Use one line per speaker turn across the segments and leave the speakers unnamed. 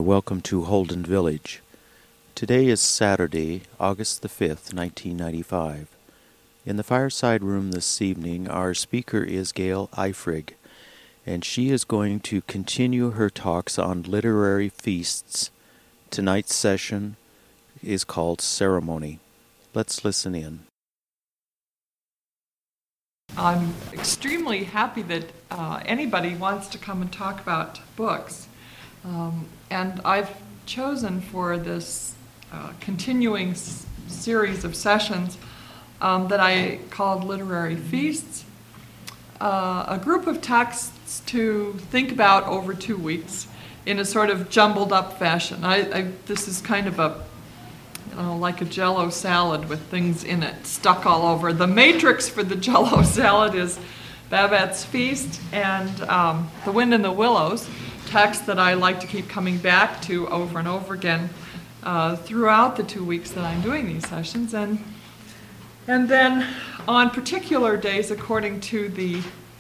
Welcome to Holden Village. Today is Saturday, August the 5th, 1995. In the fireside room this evening, our speaker is Gail Eifrig, and she is going to continue her talks on literary feasts. Tonight's session is called Ceremony. Let's listen in.
I'm extremely happy that anybody wants to come and talk about books. And I've chosen for this continuing series of sessions that I called Literary Feasts, a group of texts to think about over 2 weeks in a sort of jumbled up fashion. This is kind of like a Jell-O salad with things in it stuck all over. The matrix for the Jell-O salad is Babette's Feast and The Wind in the Willows, texts that I like to keep coming back to over and over again throughout the 2 weeks that I'm doing these sessions. And then on particular days, according to the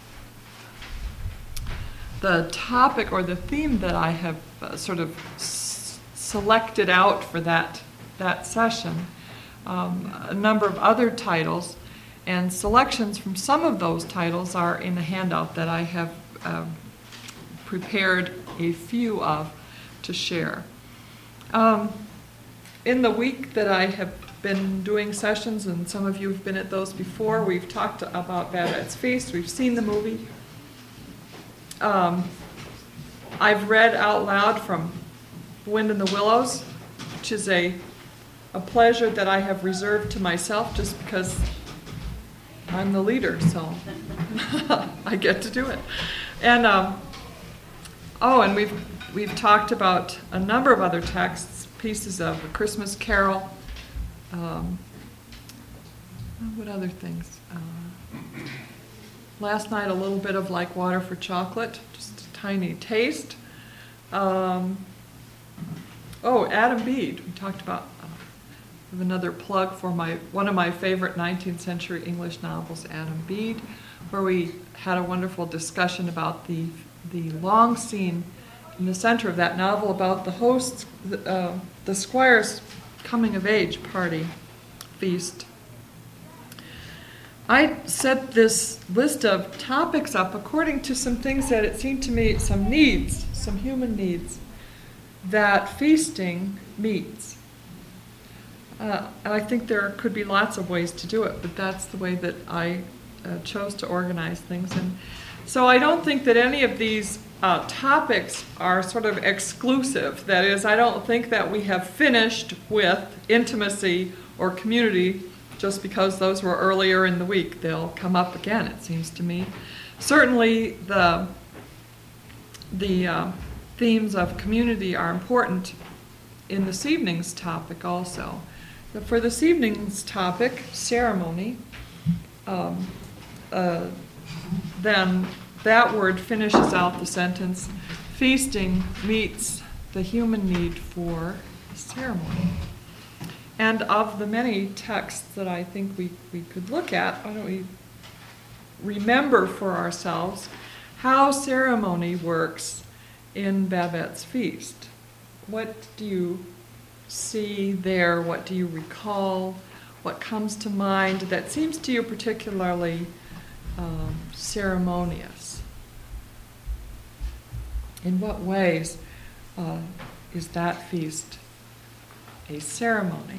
topic or the theme that I have sort of selected out for that session, a number of other titles and selections from some of those titles are in the handout that I have prepared a few of to share. In the week that I have been doing sessions, and some of you have been at those before, we've talked about Babette's Feast, we've seen the movie. I've read out loud from Wind in the Willows, which is a pleasure that I have reserved to myself just because I'm the leader, so I get to do it. And and we've talked about a number of other texts, pieces of A Christmas Carol. What other things? Last night, a little bit of Like Water for Chocolate, just a tiny taste. Adam Bede. We talked about another plug for one of my favorite 19th century English novels, Adam Bede, where we had a wonderful discussion about the long scene in the center of that novel about the host's, the squire's coming of age party feast. I set this list of topics up according to some things that it seemed to me, some needs, some human needs that feasting meets. And I think there could be lots of ways to do it, but that's the way that I chose to organize things. And so I don't think that any of these topics are sort of exclusive. That is, I don't think that we have finished with intimacy or community just because those were earlier in the week. They'll come up again, it seems to me. Certainly the themes of community are important in this evening's topic also. But for this evening's topic, ceremony, then that word finishes out the sentence, feasting meets the human need for ceremony. And of the many texts that I think we could look at, why don't we remember for ourselves how ceremony works in Babette's Feast? What do you see there? What do you recall? What comes to mind that seems to you particularly ceremonious? In what ways is that feast a ceremony?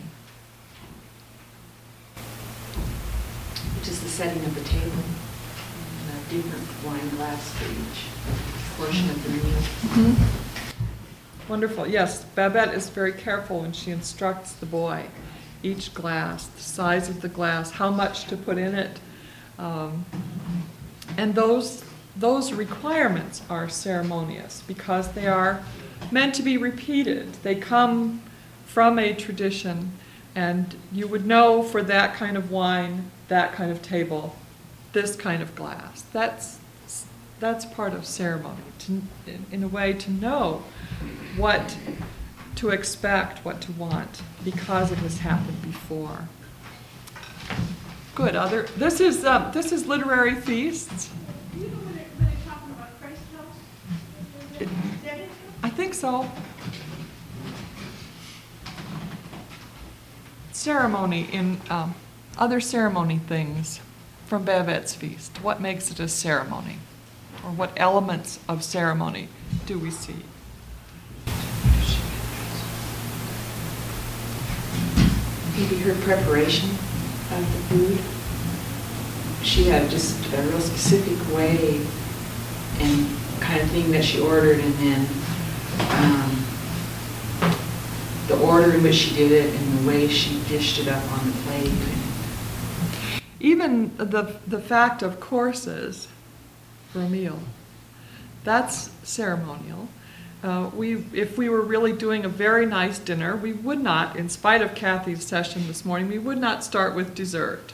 Which is the setting of the table and a different wine glass for each portion of the meal.
Mm-hmm. Wonderful. Yes, Babette is very careful when she instructs the boy. Each glass, the size of the glass, how much to put in it. And those requirements are ceremonious because they are meant to be repeated. They come from a tradition, and you would know for that kind of wine, that kind of table, this kind of glass. That's part of ceremony, in a way to know what to expect, what to want, because it has happened before. Good. This is Literary Feasts.
Do you know when they're talking about Christ house?
I think so. ceremony in other ceremony things from Babette's feast? What makes it a ceremony? Or what elements of ceremony do we see?
Maybe her preparation of the food. She had just a real specific way and kind of thing that she ordered, and then the order in which she did it and the way she dished it up on the plate.
Even the fact of courses for a meal, that's ceremonial. If we were really doing a very nice dinner, we would not, in spite of Kathy's session this morning, we would not start with dessert.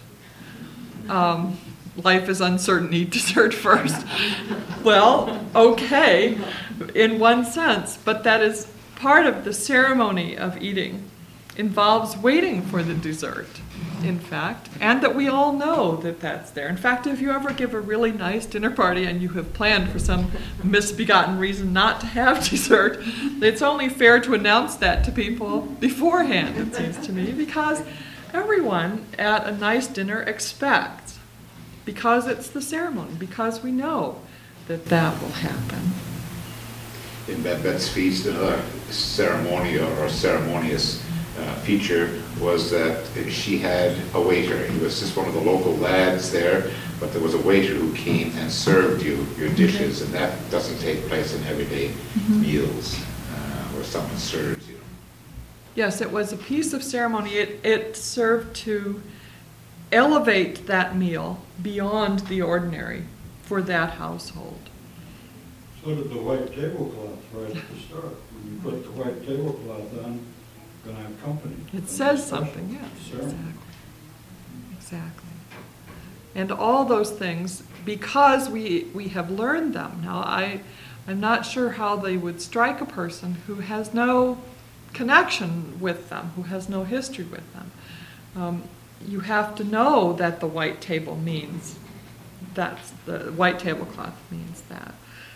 Life is uncertain, eat dessert first. Well, okay, in one sense, but that is part of the ceremony of eating, involves waiting for the dessert, in fact, and that we all know that that's there. In fact, if you ever give a really nice dinner party and you have planned for some misbegotten reason not to have dessert, it's only fair to announce that to people beforehand, it seems to me, because everyone at a nice dinner expects, because it's the ceremony, because we know that that will happen.
In Babette's feast, another ceremonial or ceremonious feature was that she had a waiter. He was just one of the local lads there, but there was a waiter who came and served you your dishes, and that doesn't take place in everyday meals where someone serves you.
Yes, it was a piece of ceremony. It served to elevate that meal beyond the ordinary for that household.
So did the white tablecloth right at the start. When you put the white tablecloth on, you're going to have company.
It says something, yes, exactly. Exactly. And all those things, because we have learned them. Now, I'm not sure how they would strike a person who has no connection with them, who has no history with them. You have to know that the white table means, that's the white tablecloth means that.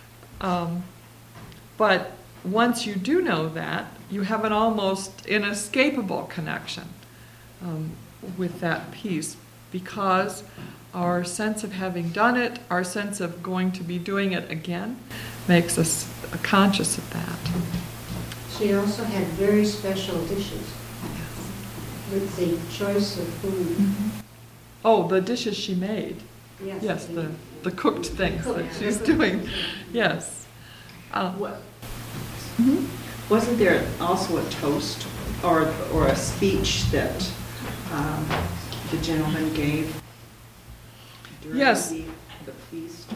But once you do know that, you have an almost inescapable connection with that piece, because our sense of having done it, our sense of going to be doing it again, makes us conscious of that.
She also had very special dishes with the choice of food.
Mm-hmm. Oh, the dishes she made.
Yes,
The cooked things that she's doing. Yes.
Wasn't there also a toast or a speech that the gentleman gave during
Yes.
the feast?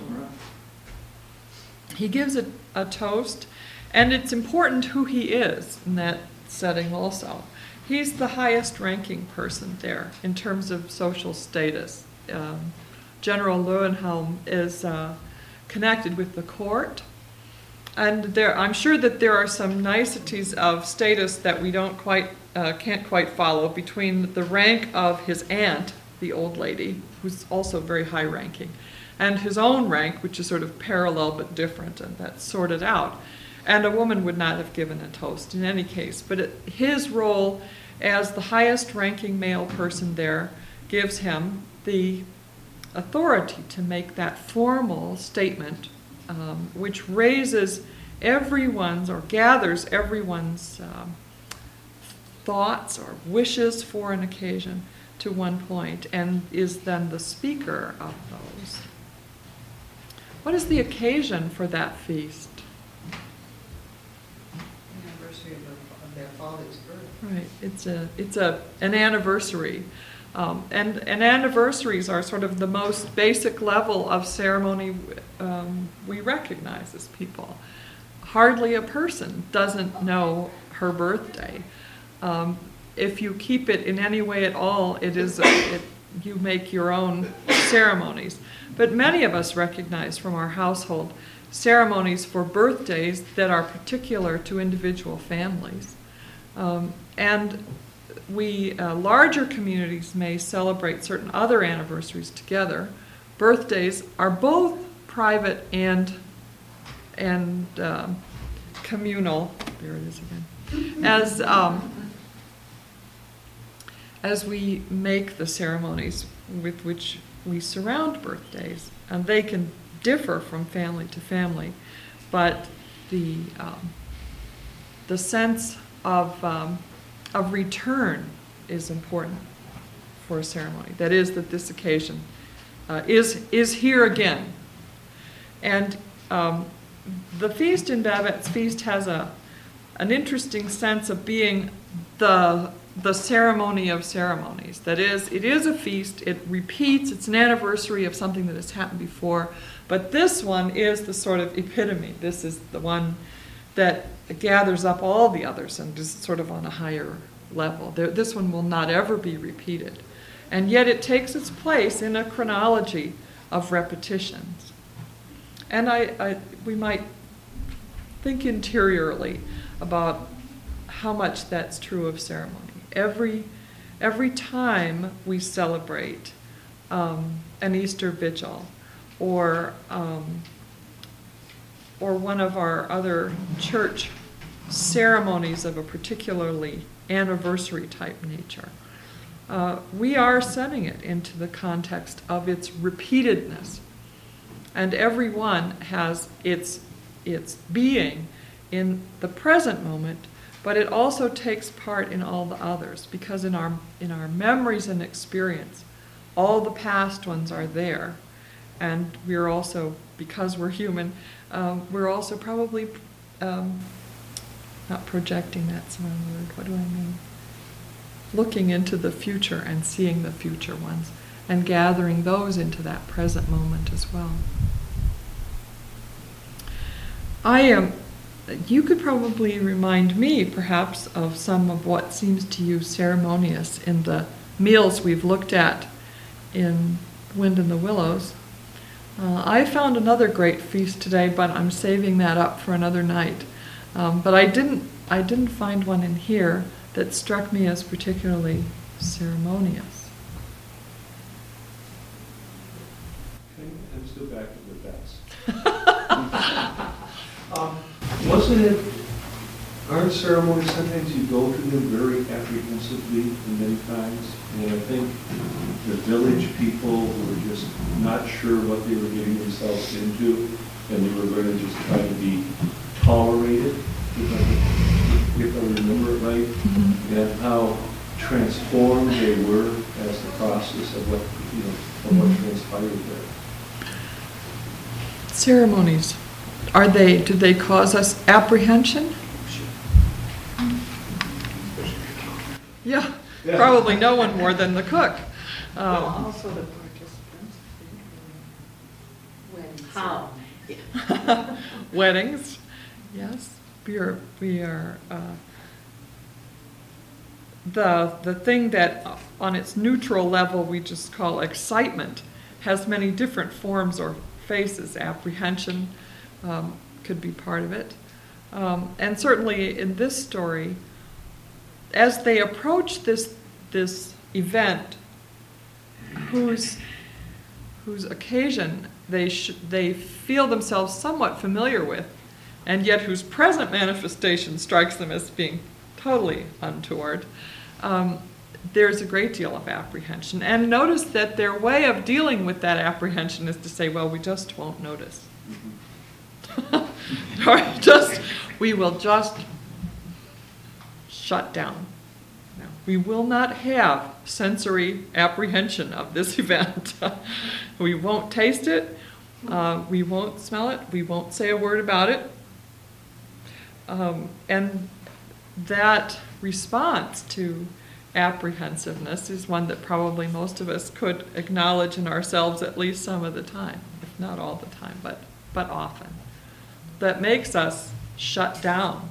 He gives a toast, and it's important who he is in that setting also. He's the highest ranking person there in terms of social status. General Löwenhelm is connected with the court, and I'm sure that there are some niceties of status that we don't can't quite follow between the rank of his aunt, the old lady, who's also very high ranking, and his own rank, which is sort of parallel but different, and that's sorted out. And a woman would not have given a toast in any case, but his role as the highest ranking male person there gives him the authority to make that formal statement, which raises everyone's or gathers everyone's thoughts or wishes for an occasion to one point, and is then the speaker of those. What is the occasion for that feast?
Anniversary of their father's birth.
Right, it's an anniversary, and anniversaries are sort of the most basic level of ceremony we recognize as people. Hardly a person doesn't know her birthday. If you keep it in any way at all, you make your own ceremonies. But many of us recognize from our household ceremonies for birthdays that are particular to individual families. And larger communities may celebrate certain other anniversaries together. Birthdays are both private and communal. There it is again. as we make the ceremonies with which we surround birthdays, and they can differ from family to family, but the sense of return is important for a ceremony. That is, that this occasion is here again. And the feast in Babette's Feast has an interesting sense of being the ceremony of ceremonies. That is, it is a feast, it repeats, it's an anniversary of something that has happened before, but this one is the sort of epitome. This is the one that gathers up all the others and is sort of on a higher level. This one will not ever be repeated. And yet it takes its place in a chronology of repetitions. And we might think interiorly about how much that's true of ceremony. Every time we celebrate an Easter vigil or one of our other church ceremonies of a particularly anniversary type nature, we are setting it into the context of its repeatedness. And every one has its being in the present moment, but it also takes part in all the others, because in our memories and experience, all the past ones are there. And we're also, because we're human, we're also probably not projecting, that's the wrong word, what do I mean? Looking into the future and seeing the future ones and gathering those into that present moment as well. You could probably remind me, perhaps, of some of what seems to you ceremonious in the meals we've looked at in Wind in the Willows. I found another great feast today, but I'm saving that up for another night. But I didn't find one in here that struck me as particularly ceremonious.
Okay, let's go back to the bets. Wasn't it, aren't ceremonies, sometimes you go to them very apprehensively and many times, and I think the village people were just not sure what they were getting themselves into, and they were going to just try to be tolerated, if I remember it right, and how transformed they were as the process of what transpired there.
Ceremonies. Do they cause us apprehension? Yeah, probably no one more than the cook.
Also the participants. How?
Weddings, yes. We are the thing that on its neutral level we just call excitement has many different forms or faces. Apprehension could be part of it. And certainly in this story, as they approach this event, whose occasion they feel themselves somewhat familiar with, and yet whose present manifestation strikes them as being totally untoward, there's a great deal of apprehension. And notice that their way of dealing with that apprehension is to say, well, we just won't notice. We will just shut down. No, we will not have sensory apprehension of this event. We won't taste it. We won't smell it. We won't say a word about it. And that response to apprehensiveness is one that probably most of us could acknowledge in ourselves at least some of the time, if not all the time, but often. That makes us shut down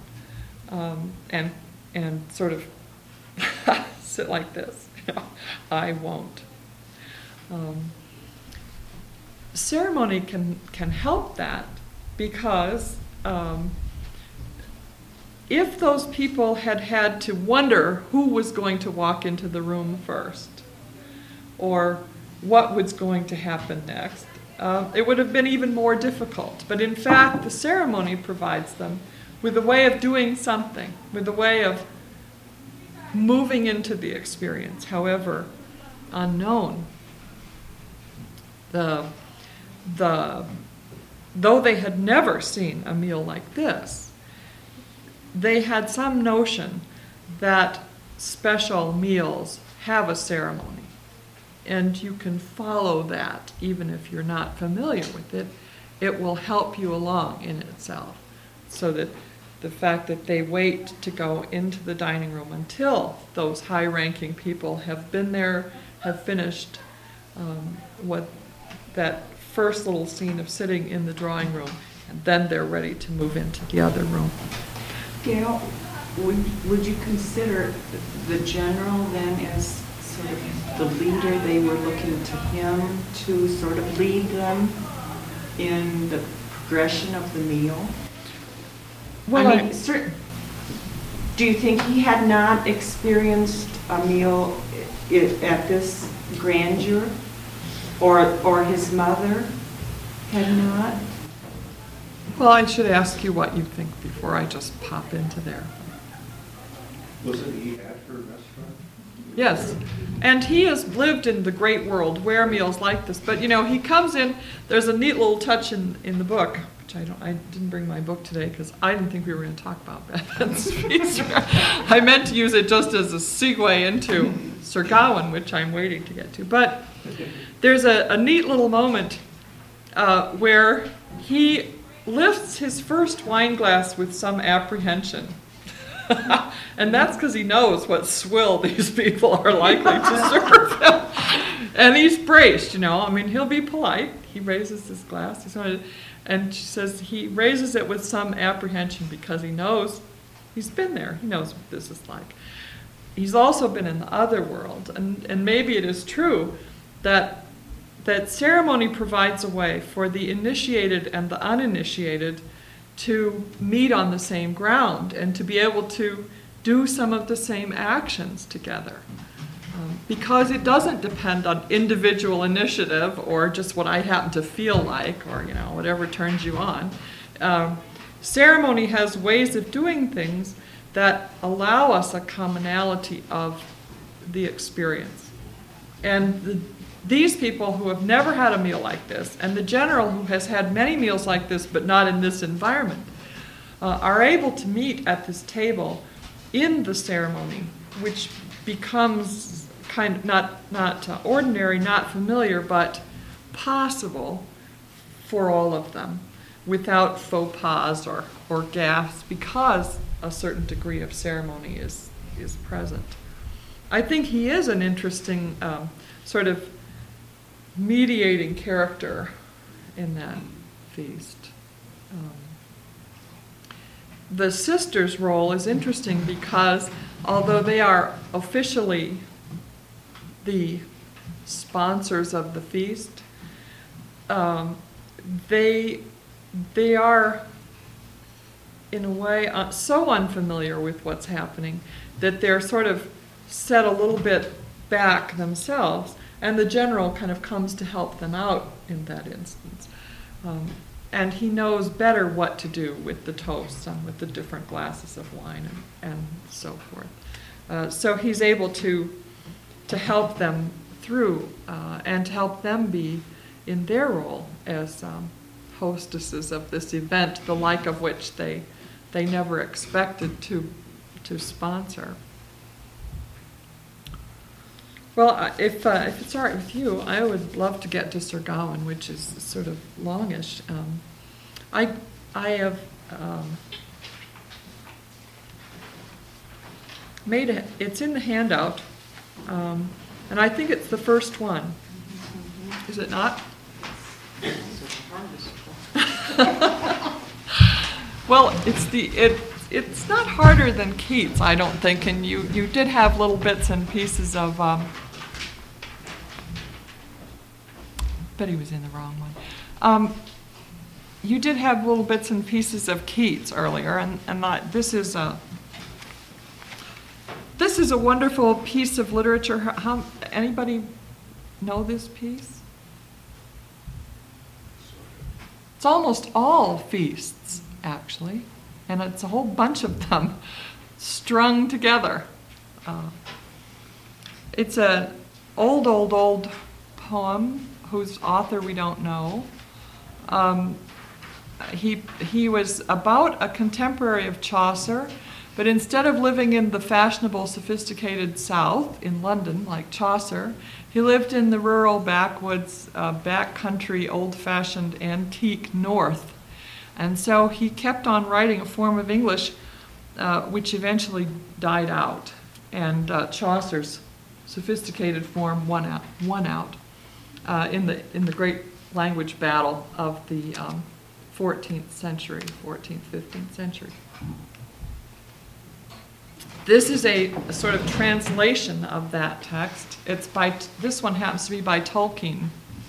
and sort of sit like this. I won't. Ceremony can help that, because if those people had to wonder who was going to walk into the room first, or what was going to happen next, it would have been even more difficult. But in fact, the ceremony provides them with a way of doing something, with a way of moving into the experience, however unknown. Though they had never seen a meal like this, they had some notion that special meals have a ceremony. And you can follow that even if you're not familiar with it. It will help you along in itself. So that the fact that they wait to go into the dining room until those high-ranking people have been there, have finished what that first little scene of sitting in the drawing room, and then they're ready to move into the other room.
Gail, would you consider the general then as sort of the leader? They were looking to him to sort of lead them in the progression of the meal?
Well,
I mean, do you think he had not experienced a meal at this grandeur? Or his mother had not?
Well, I should ask you what you think before I just pop into there.
Wasn't he at her restaurant?
Yes, and he has lived in the great world where meals like this. But he comes in. There's a neat little touch in the book, which I didn't bring my book today because I didn't think we were going to talk about Babette's Feast. I meant to use it just as a segue into Sir Gawain, which I'm waiting to get to. But there's a neat little moment where he lifts his first wine glass with some apprehension. And that's because he knows what swill these people are likely to serve him. And he's braced, I mean, he'll be polite. He raises his glass. And she says he raises it with some apprehension because he knows he's been there. He knows what this is like. He's also been in the other world. And maybe it is true that ceremony provides a way for the initiated and the uninitiated to meet on the same ground and to be able to do some of the same actions together. Because it doesn't depend on individual initiative or just what I happen to feel like or, whatever turns you on. Ceremony has ways of doing things that allow us a commonality of the experience. And these people who have never had a meal like this, and the general who has had many meals like this but not in this environment, are able to meet at this table in the ceremony, which becomes kind of not ordinary, not familiar, but possible for all of them without faux pas or gaffes, because a certain degree of ceremony is present. I think he is an interesting sort of mediating character in that feast. The sisters' role is interesting because although they are officially the sponsors of the feast, they are in a way so unfamiliar with what's happening that they're sort of set a little bit back themselves, and the general kind of comes to help them out in that instance. And he knows better what to do with the toasts and with the different glasses of wine and so forth. So he's able to help them through and to help them be in their role as hostesses of this event, the like of which they never expected to sponsor. Well, if it's all right with you, I would love to get to Sir Gawain, which is sort of longish. I have made it. It's in the handout, and I think it's the first one. Is it not? Well, it's not harder than Keats, I don't think, and you did have little bits and pieces of. But he was in the wrong one. You did have little bits and pieces of Keats earlier, and this is a wonderful piece of literature. Anybody know this piece? It's almost all feasts, actually, and it's a whole bunch of them strung together. It's an old poem whose author we don't know. He was about a contemporary of Chaucer, but instead of living in the fashionable, sophisticated South in London like Chaucer, he lived in the rural backwoods, backcountry, old-fashioned, antique North. And so he kept on writing a form of English which eventually died out, and Chaucer's sophisticated form won out in the great language battle of the 14th century, 14th, 15th century. This is a sort of translation of that text. This one happens to be by Tolkien,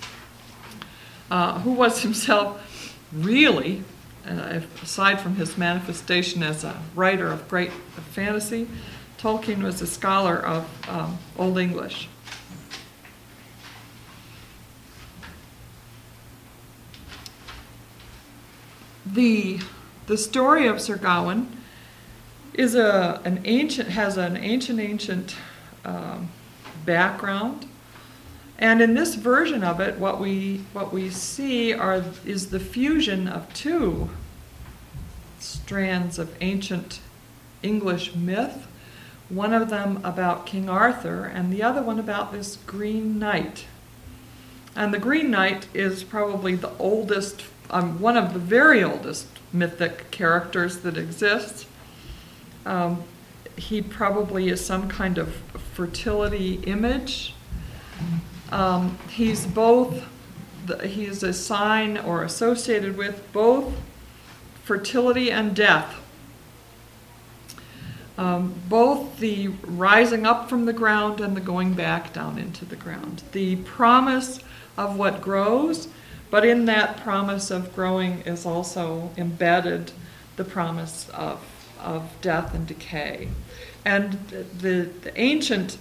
who was himself really, aside from his manifestation as a writer of great fantasy, Tolkien was a scholar of Old English. The story of Sir Gawain is an ancient background, and in this version of it, what we see is the fusion of two strands of ancient English myth. One of them about King Arthur, and the other one about this Green Knight. And the Green Knight is probably the oldest, one of the very oldest mythic characters that exists. He probably is some kind of fertility image. He's a sign or associated with both fertility and death. Both the rising up from the ground and the going back down into the ground. The promise of what grows, but in that promise of growing is also embedded the promise of death and decay. And the ancient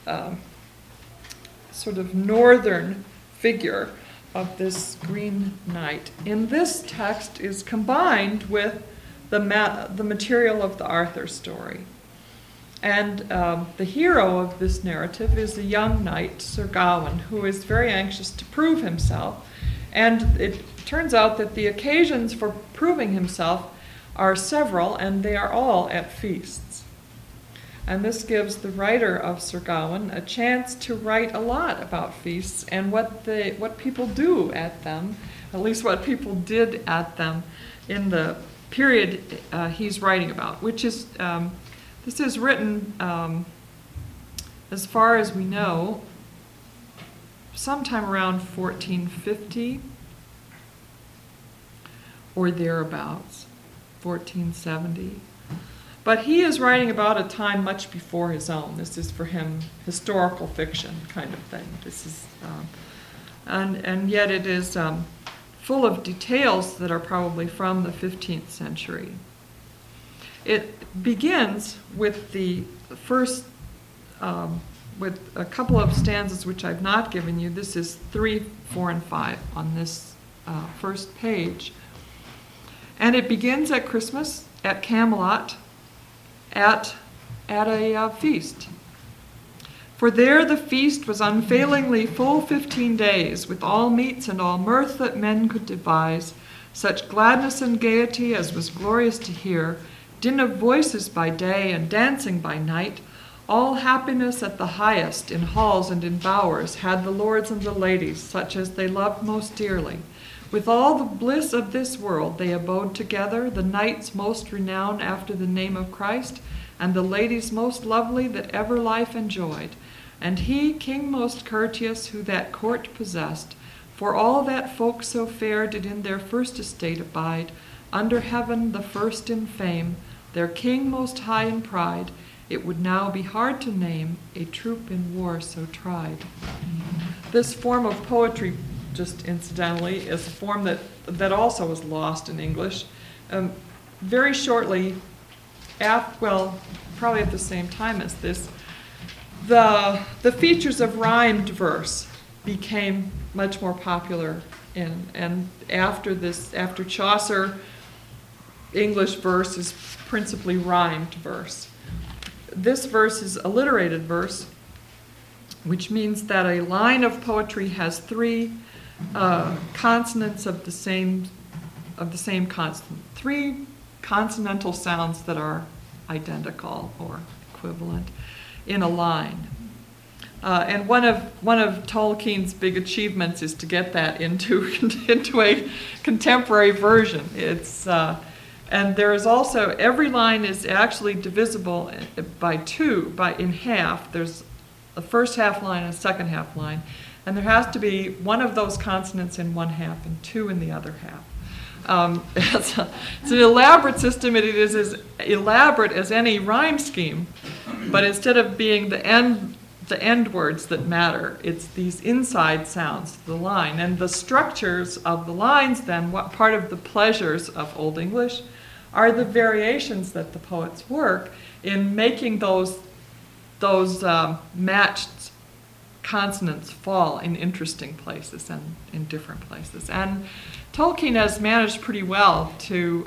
sort of northern figure of this Green Knight in this text is combined with the material of the Arthur story. And the hero of this narrative is a young knight, Sir Gawain, who is very anxious to prove himself. And it turns out that the occasions for proving himself are several, and they are all at feasts. And this gives the writer of Sir Gawain a chance to write a lot about feasts and what people do at them, at least what people did at them in the period he's writing about, which is, this is written, as far as we know, sometime around 1450 or thereabouts, 1470. But he is writing about a time much before his own. This is for him historical fiction kind of thing. This is, and yet it is full of details that are probably from the 15th century. It begins with the first, with a couple of stanzas which I've not given you. This is 3, 4, and 5 on this first page. And it begins at Christmas, at Camelot, at a feast. For there the feast was unfailingly full 15 days, with all meats and all mirth that men could devise, such gladness and gaiety as was glorious to hear, din of voices by day and dancing by night, all happiness at the highest in halls and in bowers had the lords and the ladies, such as they loved most dearly. With all the bliss of this world they abode together, the knights most renowned after the name of Christ, and the ladies most lovely that ever life enjoyed. And he, king most courteous, who that court possessed, for all that folk so fair did in their first estate abide, under heaven the first in fame, their king most high in pride, it would now be hard to name a troop in war so tried. This form of poetry, just incidentally, is a form that also was lost in English. Very shortly, probably at the same time as this, the features of rhymed verse became much more popular and after Chaucer, English verse is principally rhymed verse. this verse is alliterated verse, which means that a line of poetry has three consonants of the same consonant, three consonantal sounds that are identical or equivalent in a line. And one of Tolkien's big achievements is to get that into a contemporary version. It's and there is also, every line is actually divisible in half. There's a first half line and a second half line, and there has to be one of those consonants in one half and two in the other half. It's an elaborate system. It is as elaborate as any rhyme scheme, but instead of being the end words that matter, it's these inside sounds to the line. And the structures of the lines, then, what part of the pleasures of Old English are the variations that the poets work in making those matched consonants fall in interesting places and in different places. And Tolkien has managed pretty well to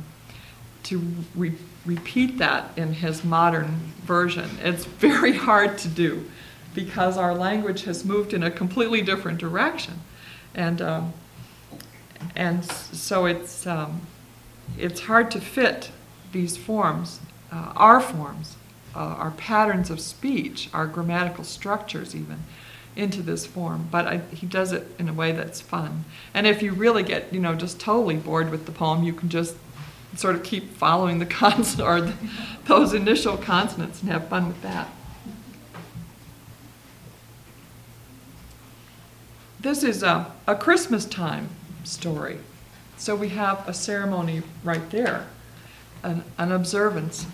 repeat that in his modern version. It's very hard to do because our language has moved in a completely different direction, and so it's hard to fit these forms, our patterns of speech, our grammatical structures even, into this form. But he does it in a way that's fun. And if you really get, just totally bored with the poem, you can just sort of keep following the consonant or those initial consonants and have fun with that. This is a Christmas time story. So we have a ceremony right there, an observance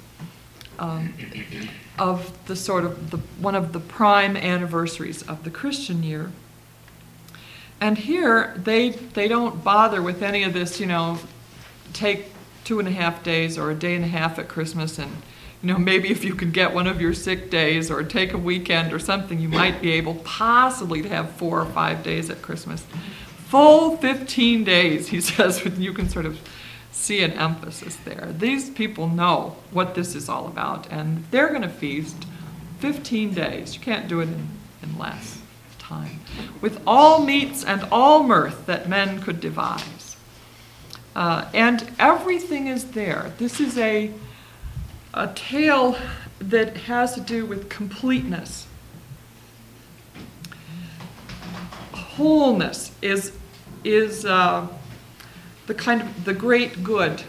of the sort of one of the prime anniversaries of the Christian year. And here they don't bother with any of this, take 2.5 days or a day and a half at Christmas, and maybe if you could get one of your sick days or take a weekend or something, you might be able possibly to have 4 or 5 days at Christmas. Full 15 days, he says, you can sort of see an emphasis there. These people know what this is all about, and they're going to feast 15 days. You can't do it in less time. With all meats and all mirth that men could devise. And everything is there. This is a tale that has to do with completeness. Wholeness is the kind of the great good.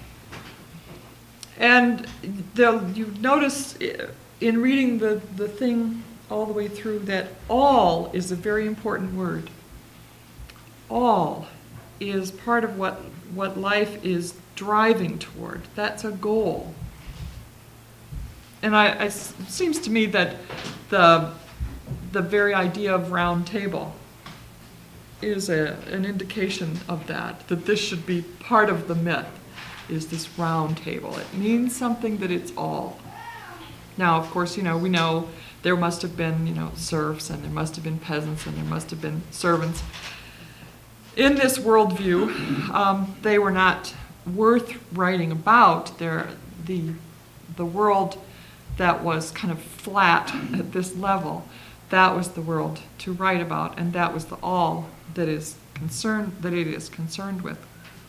And you notice in reading the thing all the way through that all is a very important word. All is part of what life is driving toward. That's a goal. And it seems to me that the very idea of round table is an indication of that this should be part of the myth, is this round table. It means something that it's all. Now, of course, we know there must have been, serfs, and there must have been peasants, and there must have been servants. In this worldview, they were not worth writing about. The world that was kind of flat at this level, that was the world to write about, and that was the all that it is concerned with.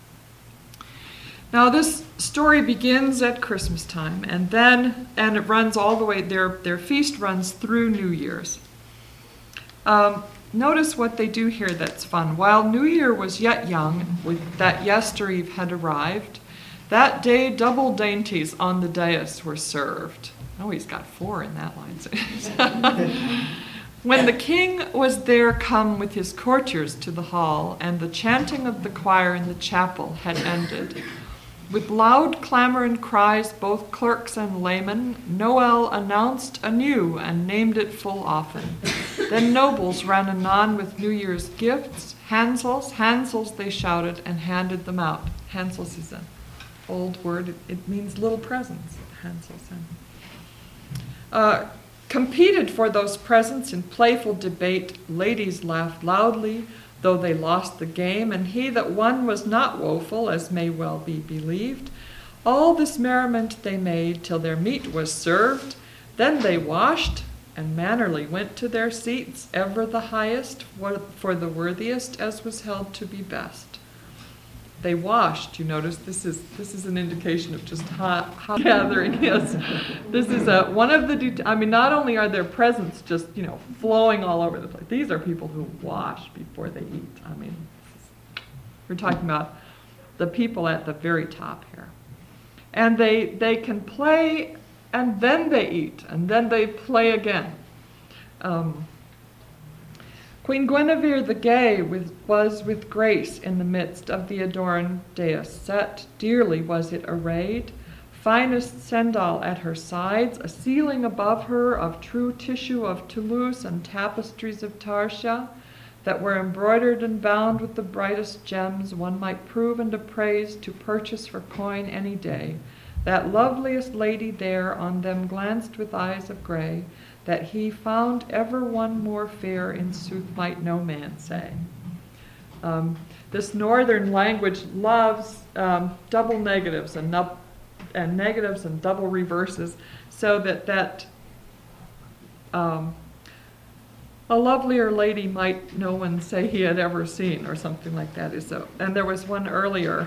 Now, this story begins at Christmas time, and it runs all the way. Their feast runs through New Year's. Notice what they do here that's fun. While New Year was yet young, with that yestereve had arrived, that day double dainties on the dais were served. Oh, he's got 4 in that line. When the king was there come with his courtiers to the hall, and the chanting of the choir in the chapel had ended, with loud clamor and cries, both clerks and laymen, Noel announced anew and named it full often. Then nobles ran anon with New Year's gifts, Hansels they shouted and handed them out. Hansels is an old word. It means little presents. Hansels. Competed for those presents in playful debate. Ladies laughed loudly, though they lost the game, and he that won was not woeful, as may well be believed. All this merriment they made till their meat was served, Then they washed, and mannerly went to their seats, ever the highest, for the worthiest, as was held to be best. They washed. You notice this is an indication of just how gathering is. This is one of the. I mean, not only are their presents just flowing all over the place. These are people who wash before they eat. I mean, we're talking about the people at the very top here, and they can play, and then they eat, and then they play again. Queen Guinevere the Gay was with grace in the midst of the adorned dais set, dearly was it arrayed, finest sendal at her sides, a ceiling above her of true tissue of Toulouse and tapestries of Tarsia, that were embroidered and bound with the brightest gems one might prove and appraise to purchase for coin any day. That loveliest lady there on them glanced with eyes of grey, that he found ever one more fair, in sooth might no man say. This northern language loves double negatives and negatives and double reverses, so that a lovelier lady might no one say he had ever seen, or something like that. And there was one earlier.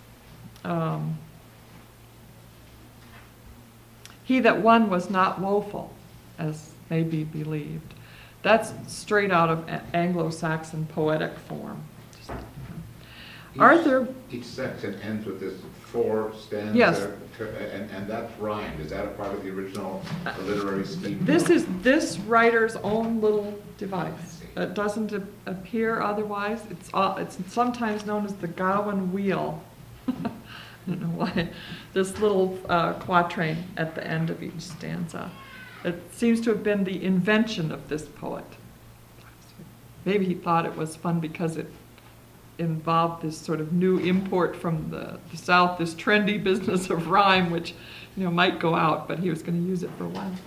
He that won was not woeful, as may be believed. That's straight out of Anglo-Saxon poetic form. Arthur.
Each section ends with this 4 stanza.
Yes.
And that's rhymed. Is that a part of the original literary scheme?
This is this writer's own little device. It doesn't appear otherwise. It's sometimes known as the Gawain wheel. I don't know why. This little quatrain at the end of each stanza. It seems to have been the invention of this poet. Maybe he thought it was fun because it involved this sort of new import from the South, this trendy business of rhyme, which might go out, but he was going to use it for a while.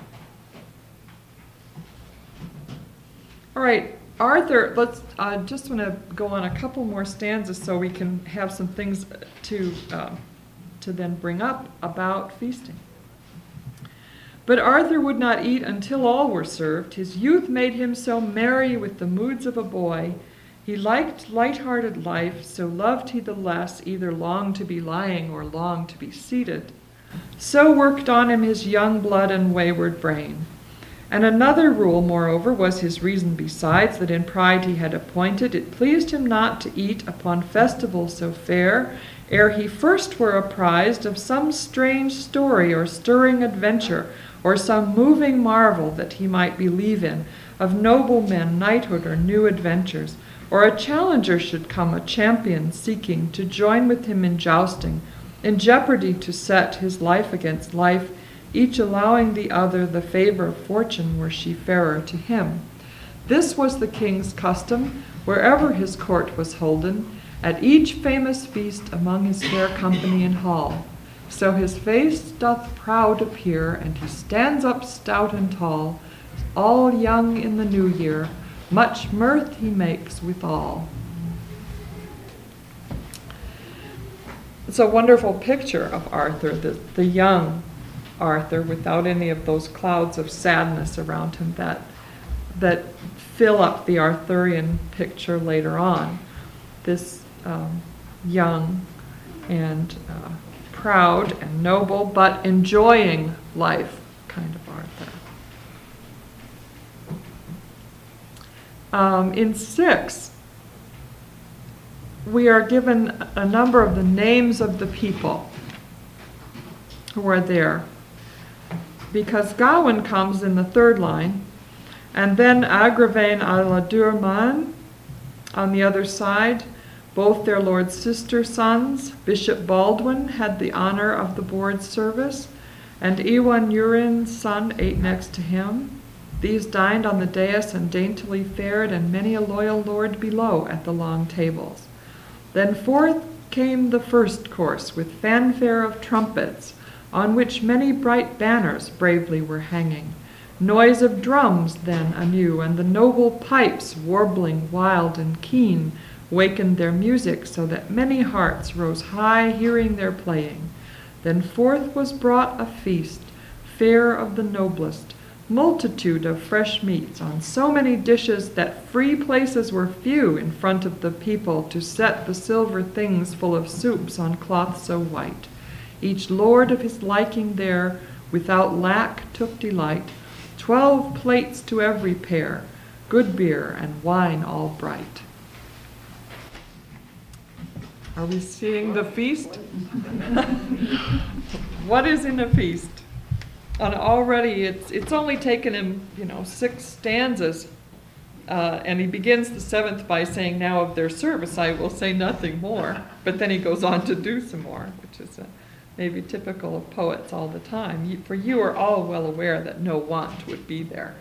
All right, Arthur, let's just want to go on a couple more stanzas so we can have some things to then bring up about feasting. But Arthur would not eat until all were served. His youth made him so merry with the moods of a boy. He liked light-hearted life, so loved he the less either long to be lying or long to be seated. So worked on him his young blood and wayward brain. And another rule, moreover, was his reason besides, that in pride he had appointed, it pleased him not to eat upon festival so fair, ere he first were apprised of some strange story or stirring adventure, or some moving marvel that he might believe in, of noble men, knighthood, or new adventures, or a challenger should come, a champion seeking to join with him in jousting, in jeopardy to set his life against life, each allowing the other the favor of fortune were she fairer to him. This was the king's custom, wherever his court was holden, at each famous feast among his fair company in hall. So his face doth proud appear, and he stands up stout and tall, all young in the new year, much mirth he makes withal. It's a wonderful picture of Arthur, the young Arthur, without any of those clouds of sadness around him that fill up the Arthurian picture later on. This young and proud and noble, but enjoying life kind of Arthur. In 6, we are given a number of the names of the people who are there, because Gawain comes in the 3rd line, and then Agravain à la Durman on the other side, both their lord's sister sons. Bishop Baldwin had the honor of the board service, and Ewan Urin's son ate next to him. These dined on the dais and daintily fared, and many a loyal lord below at the long tables. Then forth came the first course, with fanfare of trumpets, on which many bright banners bravely were hanging. Noise of drums then anew, and the noble pipes, warbling wild and keen, wakened their music, so that many hearts rose high hearing their playing. Then forth was brought a feast, fare of the noblest, multitude of fresh meats, on so many dishes that free places were few in front of the people to set the silver things full of soups on cloth so white. Each lord of his liking there, without lack, took delight. 12 plates to every pair, good beer and wine all bright. Are we seeing the feast? What is in a feast? And already it's only taken him, 6 stanzas, and he begins the 7th by saying, "Now of their service I will say nothing more." But then he goes on to do some more, which is maybe typical of poets all the time. For you are all well aware that no want would be there.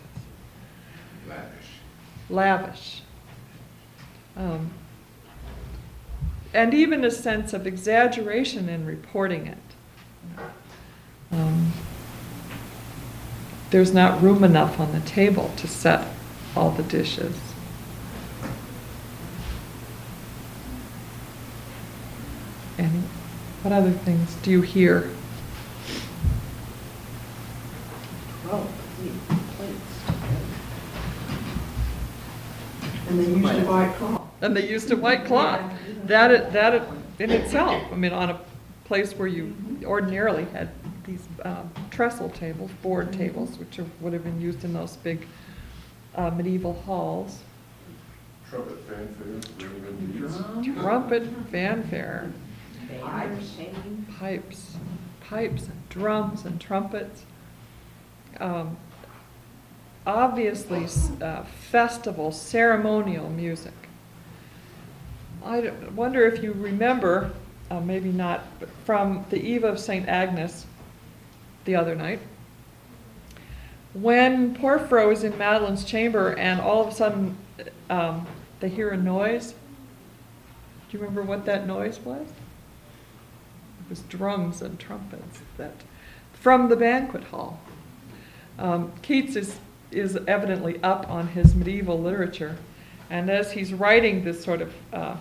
Lavish. And even a sense of exaggeration in reporting it. There's not room enough on the table to set all the dishes. And what other things do you hear?
12 plates. And they used a white cloth.
And they used a white cloth. That in itself, on a place where you ordinarily had these trestle tables, board tables, which would have been used in those big medieval halls.
Trumpet fanfare.
Trumpet fanfare.
Pipes.
Pipes and drums and trumpets. Obviously, festival, ceremonial music. I wonder if you remember, maybe not, but from the Eve of St. Agnes the other night, when Porphyro is in Madeleine's chamber and all of a sudden they hear a noise. Do you remember what that noise was? It was drums and trumpets from the banquet hall. Keats is evidently up on his medieval literature, and as he's writing this sort of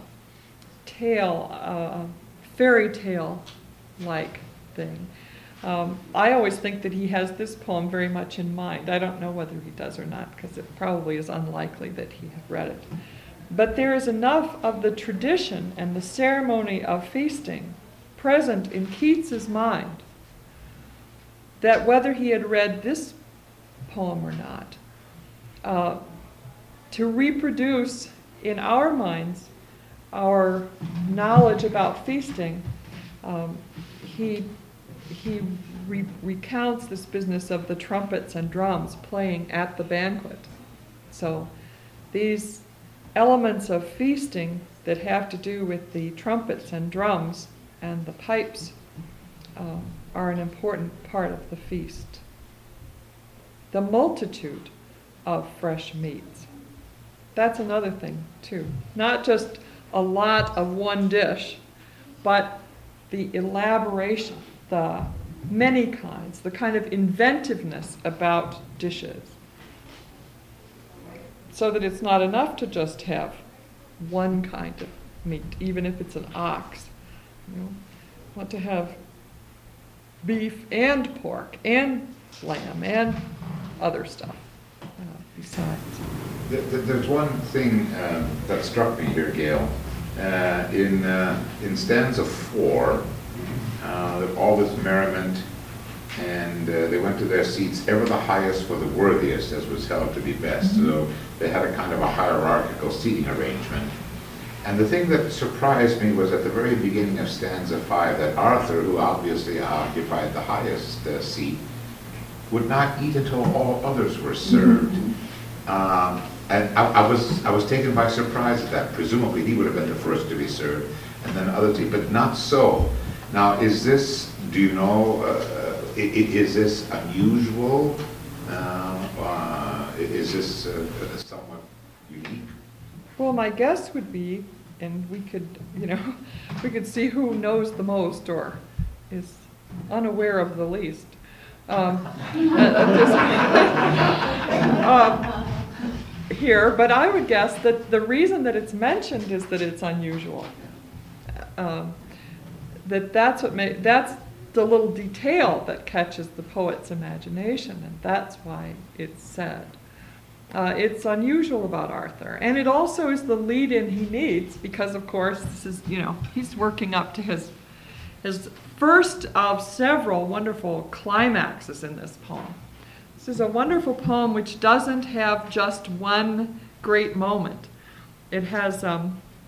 fairy tale-like thing, I always think that he has this poem very much in mind. I don't know whether he does or not, because it probably is unlikely that he had read it. But there is enough of the tradition and the ceremony of feasting present in Keats's mind that whether he had read this poem or not, to reproduce in our minds our knowledge about feasting, he recounts this business of the trumpets and drums playing at the banquet. So these elements of feasting that have to do with the trumpets and drums and the pipes are an important part of the feast. The multitude of fresh meats. That's another thing, too. Not just a lot of one dish, but the elaboration, the many kinds, the kind of inventiveness about dishes. So that it's not enough to just have one kind of meat, even if it's an ox. You want to have beef and pork and lamb and other stuff besides.
There's one thing that struck me here, Gail. In stanza 4, all this merriment, and they went to their seats, ever the highest for the worthiest, as was held to be best. So they had a kind of a hierarchical seating arrangement. And the thing that surprised me was at the very beginning of stanza 5 that Arthur, who obviously occupied the highest seat, would not eat until all others were served. And I was taken by surprise at that. Presumably he would have been the first to be served, and then others, but not so. Now, is this, do you know, is this unusual? Is this somewhat unique?
Well, my guess would be, and we could see who knows the most or is unaware of the least. Here, but I would guess that the reason that it's mentioned is that it's unusual. That's the little detail that catches the poet's imagination, and that's why it's said. It's unusual about Arthur, and it also is the lead-in he needs because, of course, this is, he's working up to his first of several wonderful climaxes in this poem. This is a wonderful poem which doesn't have just one great moment. It has, it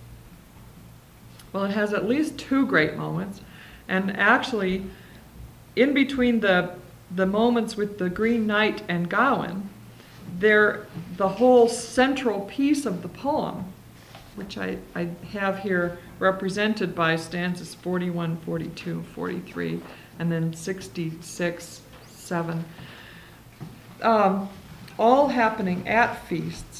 has at least two great moments, and actually, in between the moments with the Green Knight and Gawain, the whole central piece of the poem, which I have here represented by stanzas 41, 42, 43, and then 66, 7, all happening at feasts.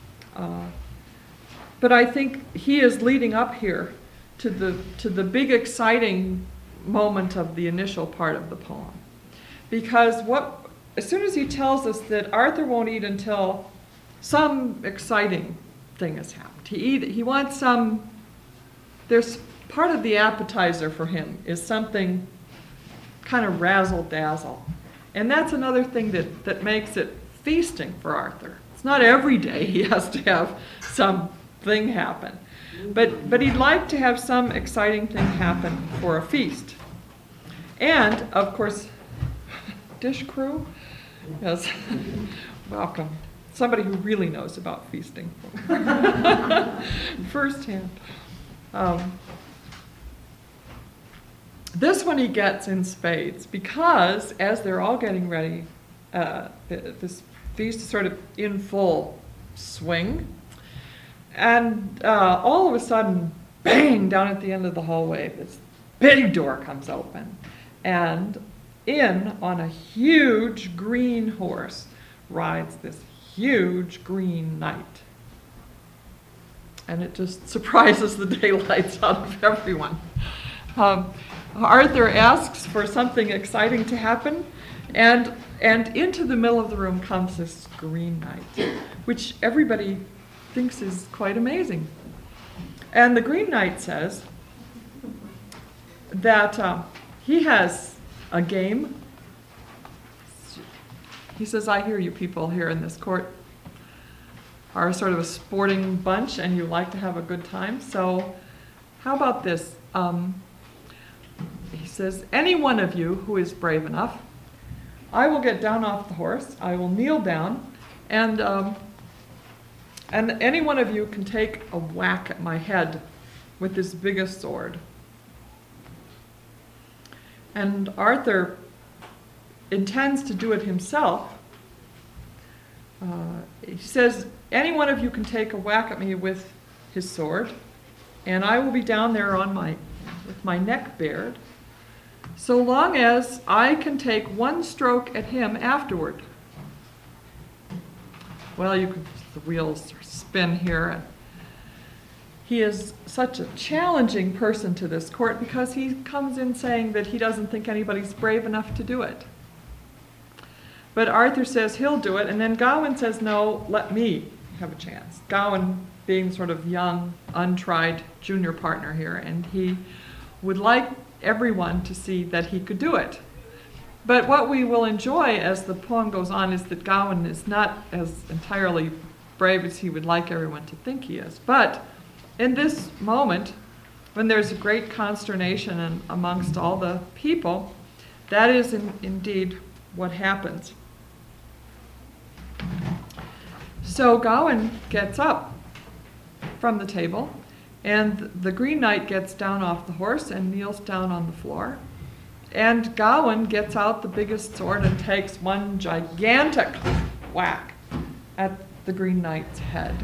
But I think he is leading up here to the big exciting moment of the initial part of the poem. Because as soon as he tells us that Arthur won't eat until some exciting thing has happened. He wants there's part of the appetizer for him is something kind of razzle-dazzle. And that's another thing that makes it feasting for Arthur. It's not every day he has to have something happen. But he'd like to have some exciting thing happen for a feast. And, of course, dish crew, yes, welcome. Somebody who really knows about feasting firsthand. This one he gets in spades because as they're all getting ready, this feast is sort of in full swing, and all of a sudden, bang, down at the end of the hallway, this big door comes open, and in on a huge green horse rides this huge Green Knight. And it just surprises the daylights out of everyone. Arthur asks for something exciting to happen, and into the middle of the room comes this Green Knight, which everybody thinks is quite amazing. And the Green Knight says that he has a game. He says, I hear you people here in this court are sort of a sporting bunch and you like to have a good time. So how about this? He says, any one of you who is brave enough, I will get down off the horse, I will kneel down, and any one of you can take a whack at my head with this biggest sword. And Arthur intends to do it himself. He says, any one of you can take a whack at me with his sword, and I will be down there with my neck bared, so long as I can take one stroke at him afterward. Well, the wheels spin here, and he is such a challenging person to this court because he comes in saying that he doesn't think anybody's brave enough to do it. But Arthur says he'll do it, and then Gawain says, no, let me have a chance. Gawain being sort of young, untried junior partner here, and he would like everyone to see that he could do it. But what we will enjoy as the poem goes on is that Gawain is not as entirely brave as he would like everyone to think he is. But in this moment, when there's a great consternation amongst all the people, that is indeed what happens. So Gawain gets up from the table, and the Green Knight gets down off the horse and kneels down on the floor. And Gawain gets out the biggest sword and takes one gigantic whack at the Green Knight's head,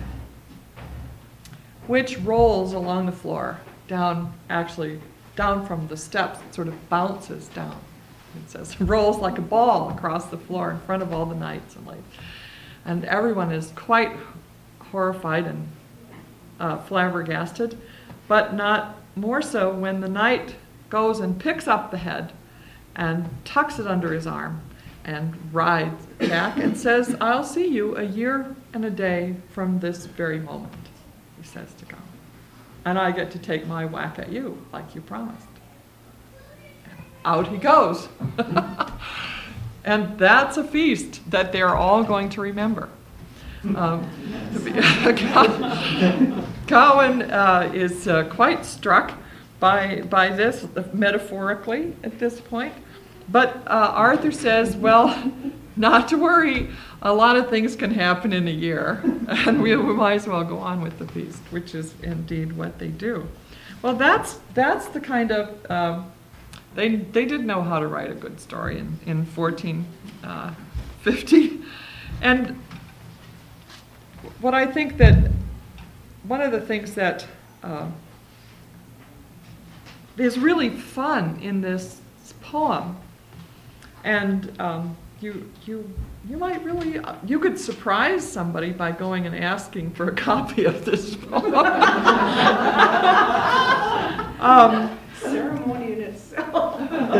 which rolls along the floor, down from the steps. It sort of bounces down. It says, rolls like a ball across the floor in front of all the knights and ladies. And everyone is quite horrified and flabbergasted, but not more so when the knight goes and picks up the head and tucks it under his arm and rides back and says, I'll see you a year and a day from this very moment, he says to Gawain. And I get to take my whack at you, like you promised. out he goes. And that's a feast that they're all going to remember. Gawain is quite struck by this, metaphorically, at this point. But Arthur says, well, not to worry, a lot of things can happen in a year, and we might as well go on with the feast, which is indeed what they do. Well, that's the kind of, they did know how to write a good story in 1450. And what I think that one of the things that is really fun in this poem, and you might really, you could surprise somebody by going and asking for a copy of this poem.
Ceremony in itself.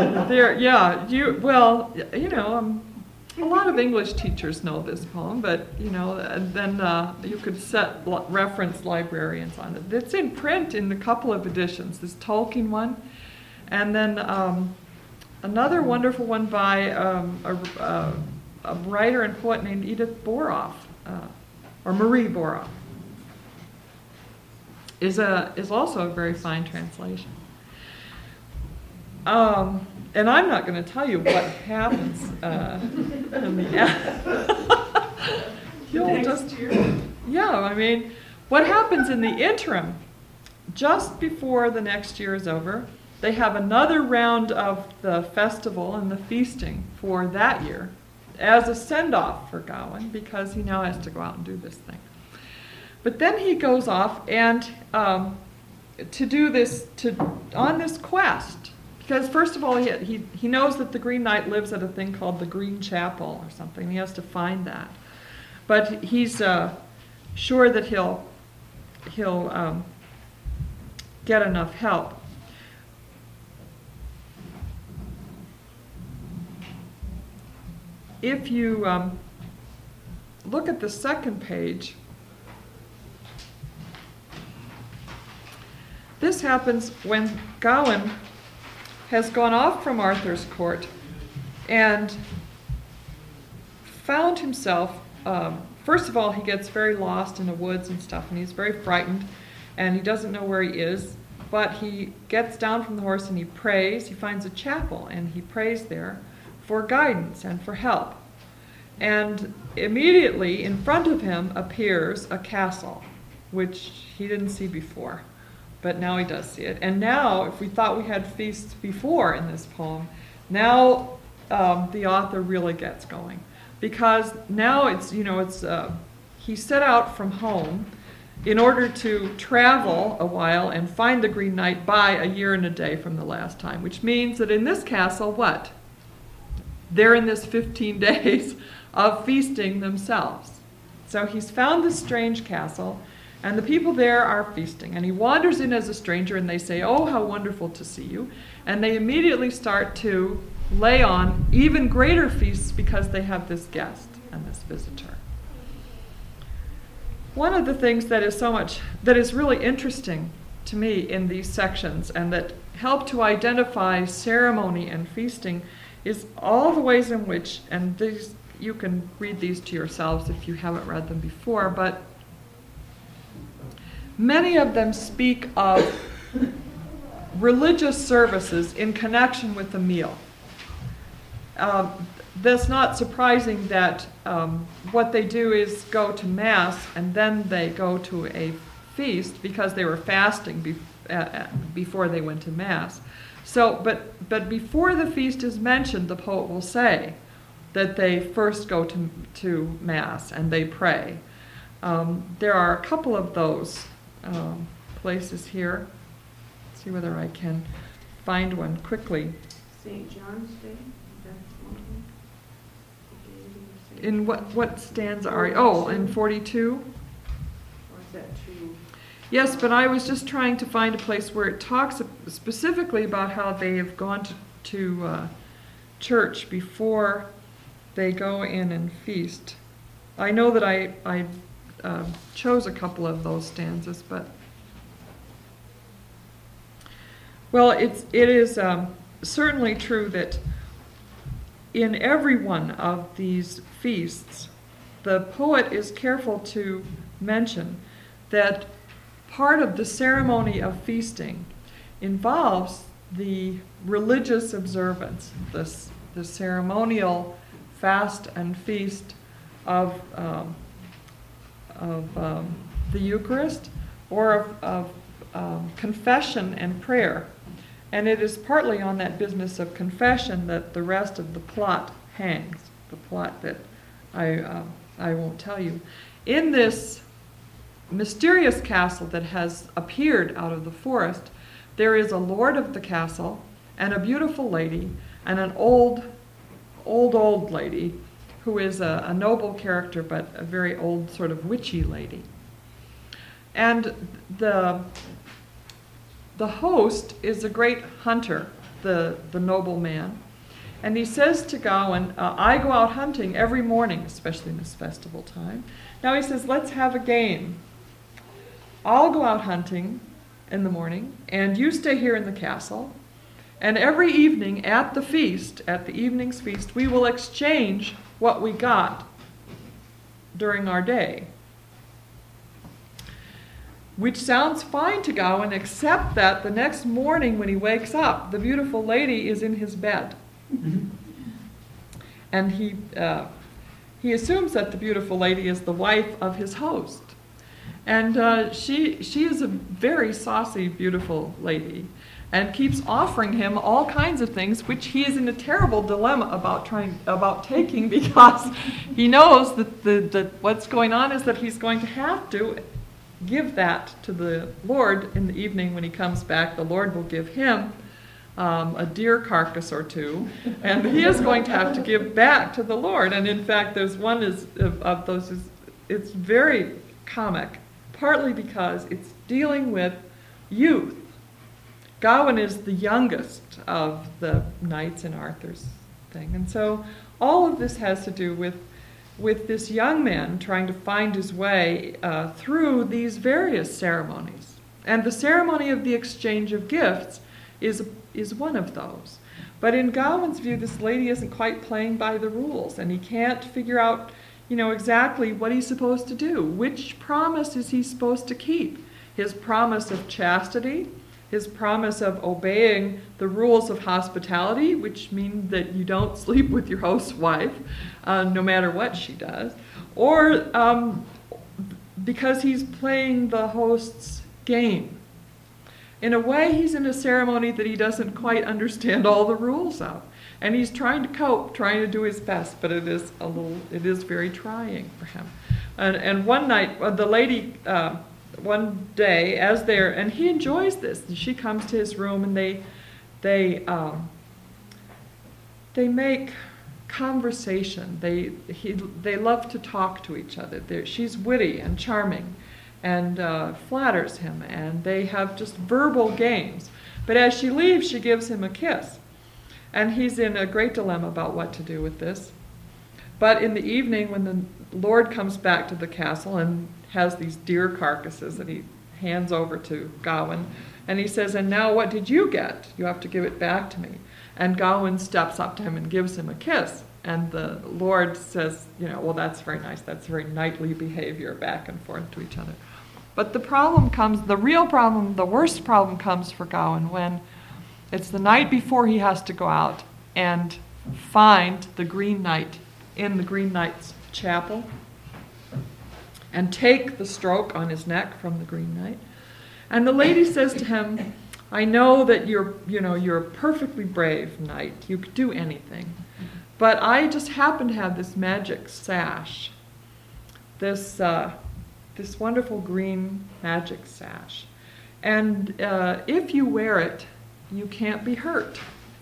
A lot of English teachers know this poem, but and then you could set reference librarians on it. It's in print in a couple of editions. This Tolkien one, and then another wonderful one by a writer and poet named Edith Boroff, or Marie Boroff, is also a very fine translation. And I'm not going to tell you what happens in the
Next year.
Yeah, what happens in the interim, just before the next year is over, they have another round of the festival and the feasting for that year as a send-off for Gawain, because he now has to go out and do this thing. But then he goes off and to do this, on this quest. Because first of all, he knows that the Green Knight lives at a thing called the Green Chapel or something. He has to find that. But he's sure that he'll get enough help. If you look at the second page, this happens when Gawain has gone off from Arthur's court and found himself, first of all, he gets very lost in the woods and stuff, and he's very frightened, and he doesn't know where he is, but he gets down from the horse and he prays. He finds a chapel, and he prays there for guidance and for help. And immediately in front of him appears a castle, which he didn't see before. But now he does see it. And now, if we thought we had feasts before in this poem, now the author really gets going. Because now he set out from home in order to travel a while and find the Green Knight by a year and a day from the last time, which means that in this castle, what? They're in this 15 days of feasting themselves. So he's found this strange castle, and the people there are feasting. And he wanders in as a stranger, and they say, "Oh, how wonderful to see you." And they immediately start to lay on even greater feasts because they have this guest and this visitor. One of the things that is really interesting to me in these sections, and that help to identify ceremony and feasting, is all the ways in which, and these, you can read these to yourselves if you haven't read them before, but many of them speak of religious services in connection with the meal. That's not surprising that what they do is go to Mass and then they go to a feast because they were fasting before they went to Mass. So, but before the feast is mentioned, the poet will say that they first go to Mass and they pray. There are a couple of those places here. Let's see whether I can find one quickly.
St. John's Day? That's one of them?
In what stanza are you? Oh, in 42?
Or is that too?
Yes, but I was just trying to find a place where it talks specifically about how they have gone to church before they go in and feast. I know that I chose a couple of those stanzas, but well, it is certainly true that in every one of these feasts, the poet is careful to mention that part of the ceremony of feasting involves the religious observance, the ceremonial fast and feast of the Eucharist, or of confession and prayer. And it is partly on that business of confession that the rest of the plot hangs, the plot that I won't tell you. In this mysterious castle that has appeared out of the forest, there is a lord of the castle and a beautiful lady and an old lady who is a noble character but a very old sort of witchy lady. And the host is a great hunter, the noble man, and he says to Gawain, I go out hunting every morning, especially in this festival time. Now he says, let's have a game. I'll go out hunting in the morning, and you stay here in the castle, and every evening at the feast, at the evening's feast, we will exchange what we got during our day. Which sounds fine to Gawain, except that the next morning when he wakes up, the beautiful lady is in his bed. And he assumes that the beautiful lady is the wife of his host. And she is a very saucy, beautiful lady, and keeps offering him all kinds of things, which he is in a terrible dilemma about taking, because he knows that what's going on is that he's going to have to give that to the Lord in the evening when he comes back. The Lord will give him a deer carcass or two, and he is going to have to give back to the Lord. And in fact, there's one of those, it's very comic, partly because it's dealing with youth. Gawain is the youngest of the knights in Arthur's thing, and so all of this has to do with this young man trying to find his way through these various ceremonies. And the ceremony of the exchange of gifts is one of those. But in Gawain's view, this lady isn't quite playing by the rules, and he can't figure out, exactly what he's supposed to do. Which promise is he supposed to keep? His promise of chastity, his promise of obeying the rules of hospitality, which mean that you don't sleep with your host's wife, no matter what she does, or because he's playing the host's game. In a way, he's in a ceremony that he doesn't quite understand all the rules of. And he's trying to cope, trying to do his best, but it is very trying for him. And one night, the lady, one day, and he enjoys this, and she comes to his room, and they make conversation. They love to talk to each other. She's witty and charming, and flatters him, and they have just verbal games. But as she leaves, she gives him a kiss, and he's in a great dilemma about what to do with this. But in the evening, when the Lord comes back to the castle and has these deer carcasses that he hands over to Gawain, and he says, and now what did you get? You have to give it back to me. And Gawain steps up to him and gives him a kiss. And the Lord says, well, that's very nice. That's very knightly behavior, back and forth to each other. But the worst problem comes for Gawain when it's the night before he has to go out and find the Green Knight in the Green Knight's chapel and take the stroke on his neck from the Green Knight. And the lady says to him, I know that you're a perfectly brave knight. You could do anything. But I just happen to have this magic sash, this wonderful green magic sash. And if you wear it, you can't be hurt.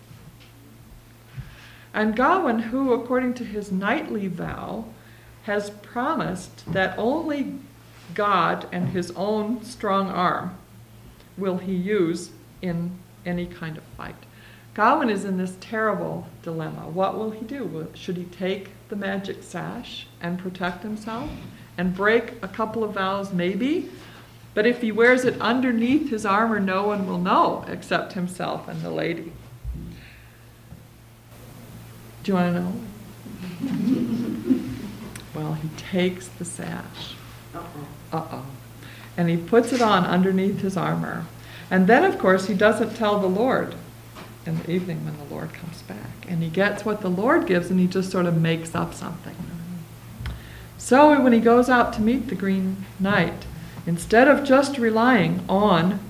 And Gawain, who, according to his knightly vow, has promised that only God and his own strong arm will he use in any kind of fight. Gawain is in this terrible dilemma. What will he do? Should he take the magic sash and protect himself and break a couple of vows? Maybe. But if he wears it underneath his armor, no one will know except himself and the lady. Do you want to know? Well, he takes the sash. Uh-oh. And he puts it on underneath his armor. And then, of course, he doesn't tell the Lord in the evening when the Lord comes back. And he gets what the Lord gives, and he just sort of makes up something. So when he goes out to meet the Green Knight, instead of just relying on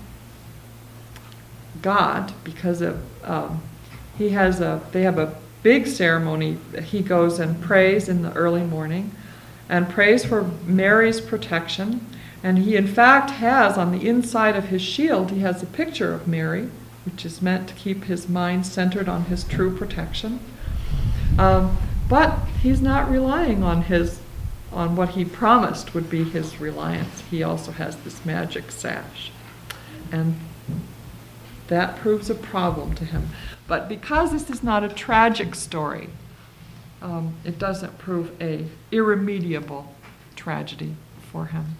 God, because of, they have a big ceremony. He goes and prays in the early morning and prays for Mary's protection. And he, in fact, has on the inside of his shield, he has a picture of Mary, which is meant to keep his mind centered on his true protection. But he's not relying on what he promised would be his reliance. He also has this magic sash. And that proves a problem to him. But because this is not a tragic story, it doesn't prove an irremediable tragedy for him.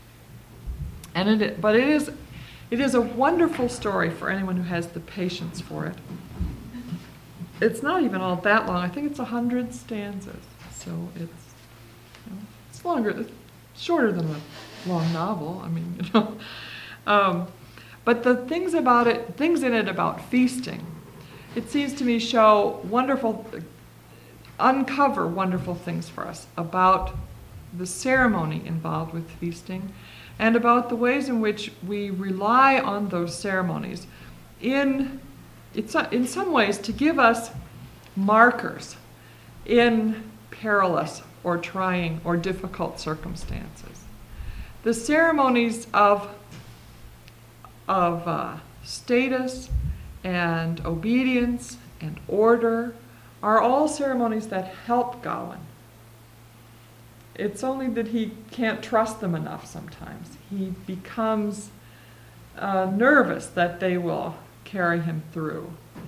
But it is a wonderful story for anyone who has the patience for it. It's not even all that long. I think it's 100 stanzas, so it's longer, it's shorter than a long novel. I mean, but the things in it about feasting, it seems to me uncover wonderful things for us about the ceremony involved with feasting, and about the ways in which we rely on those ceremonies in some ways to give us markers in perilous or trying or difficult circumstances. The ceremonies of status and obedience and order are all ceremonies that help Gawain. It's only that he can't trust them enough sometimes. He becomes nervous that they will carry him through.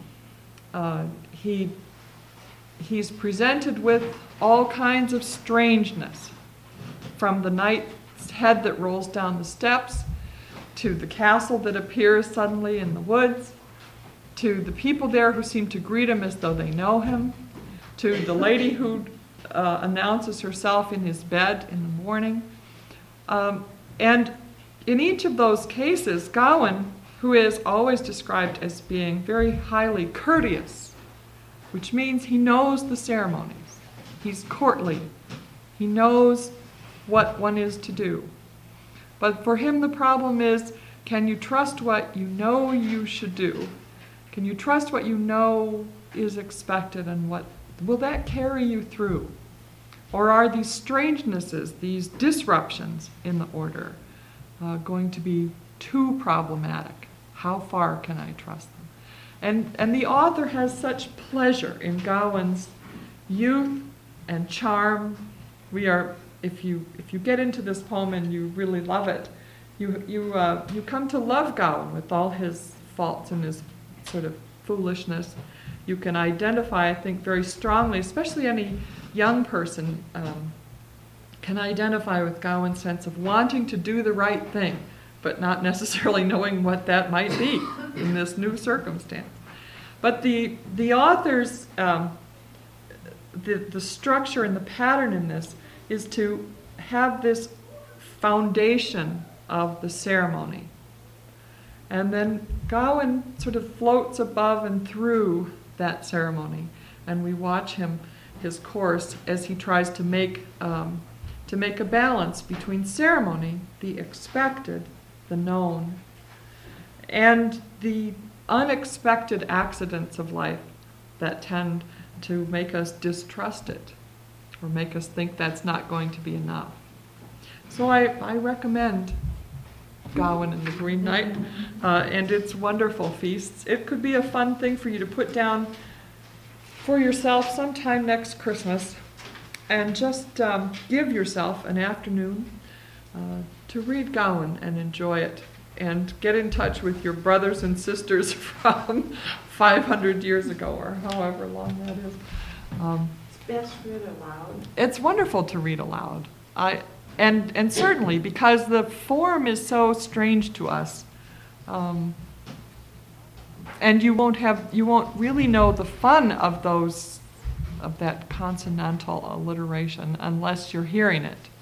He's presented with all kinds of strangeness, from the knight's head that rolls down the steps, to the castle that appears suddenly in the woods, to the people there who seem to greet him as though they know him, to the lady who announces herself in his bed in the morning. And in each of those cases, Gawain, who is always described as being very highly courteous, which means he knows the ceremonies. He's courtly. He knows what one is to do. But for him, the problem is, can you trust what you know you should do? Can you trust what you know is expected, and what will that carry you through? Or are these strangenesses, these disruptions in the order, going to be too problematic? How far can I trust them? And the author has such pleasure in Gawain's youth and charm. If you get into this poem and you really love it, you come to love Gawain with all his faults and his sort of foolishness. You can identify, I think, very strongly, especially any young person can identify with Gawain's sense of wanting to do the right thing, but not necessarily knowing what that might be in this new circumstance. But the author's, the structure and the pattern in this is to have this foundation of the ceremony. And then Gawain sort of floats above and through that ceremony, and we watch his course as he tries to make a balance between ceremony, the expected, the known, and the unexpected accidents of life that tend to make us distrust it or make us think that's not going to be enough. So I recommend Gawain and the Green Knight and its wonderful feasts. It could be a fun thing for you to put down for yourself sometime next Christmas, and just give yourself an afternoon to read Gawain and enjoy it, and get in touch with your brothers and sisters from 500 years ago, or however long that is.
It's best read aloud.
It's wonderful to read aloud. And certainly because the form is so strange to us, and you won't really know the fun of those of that consonantal alliteration unless you're hearing it.